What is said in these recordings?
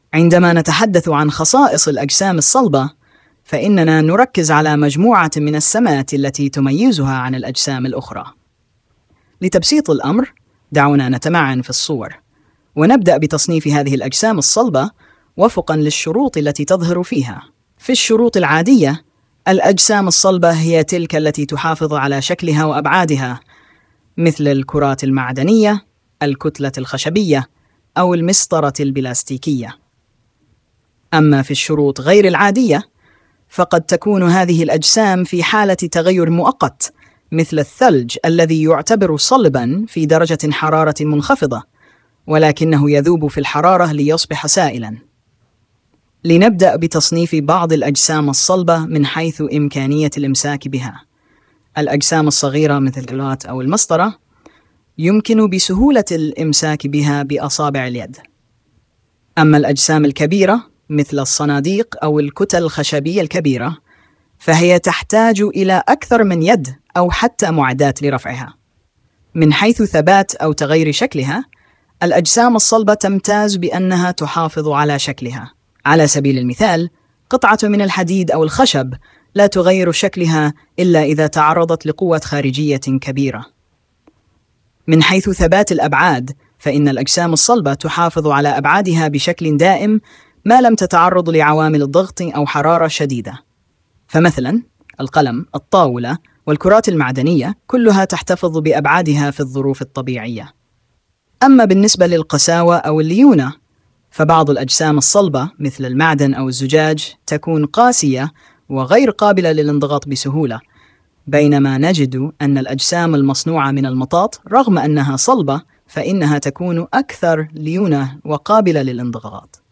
عندما نتحدث عن خصائص الأجسام الصلبة، فإننا نركز على مجموعة من السمات التي تميزها عن الأجسام الأخرى. لتبسيط الأمر، دعونا نتمعن في الصور، ونبدأ بتصنيف هذه الأجسام الصلبة وفقاً للشروط التي تظهر فيها. في الشروط العادية، الأجسام الصلبة هي تلك التي تحافظ على شكلها وأبعادها، مثل الكرات المعدنية، الكتلة الخشبية، أو المسطرة البلاستيكية. أما في الشروط غير العادية، فقد تكون هذه الأجسام في حالة تغير مؤقت، مثل الثلج الذي يعتبر صلباً في درجة حرارة منخفضة، ولكنه يذوب في الحرارة ليصبح سائلاً. لنبدأ بتصنيف بعض الأجسام الصلبة من حيث إمكانية الإمساك بها. الأجسام الصغيرة مثل الكرات أو المسطرة يمكن بسهولة الإمساك بها بأصابع اليد. أما الأجسام الكبيرة مثل الصناديق أو الكتل الخشبية الكبيرة، فهي تحتاج إلى أكثر من يد أو حتى معدات لرفعها. من حيث ثبات أو تغير شكلها، الأجسام الصلبة تمتاز بأنها تحافظ على شكلها. على سبيل المثال، قطعة من الحديد أو الخشب لا تغير شكلها إلا إذا تعرضت لقوة خارجية كبيرة. من حيث ثبات الأبعاد، فإن الأجسام الصلبة تحافظ على أبعادها بشكل دائم ما لم تتعرض لعوامل الضغط أو حرارة شديدة. فمثلا القلم، الطاولة، والكرات المعدنية كلها تحتفظ بأبعادها في الظروف الطبيعية. أما بالنسبة للقساوة أو الليونة، فبعض الأجسام الصلبة مثل المعدن أو الزجاج تكون قاسية وغير قابلة للانضغاط بسهولة، بينما نجد أن الأجسام المصنوعة من المطاط رغم أنها صلبة فإنها تكون أكثر ليونة وقابلة للانضغاط.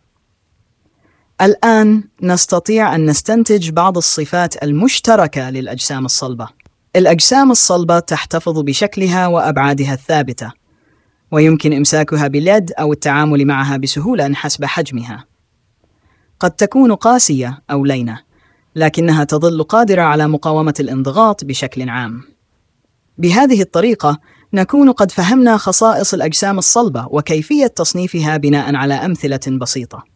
الآن نستطيع أن نستنتج بعض الصفات المشتركة للأجسام الصلبة. الأجسام الصلبة تحتفظ بشكلها وأبعادها الثابتة، ويمكن إمساكها باليد أو التعامل معها بسهولة حسب حجمها. قد تكون قاسية أو لينة، لكنها تظل قادرة على مقاومة الانضغاط بشكل عام. بهذه الطريقة نكون قد فهمنا خصائص الأجسام الصلبة وكيفية تصنيفها بناء على أمثلة بسيطة.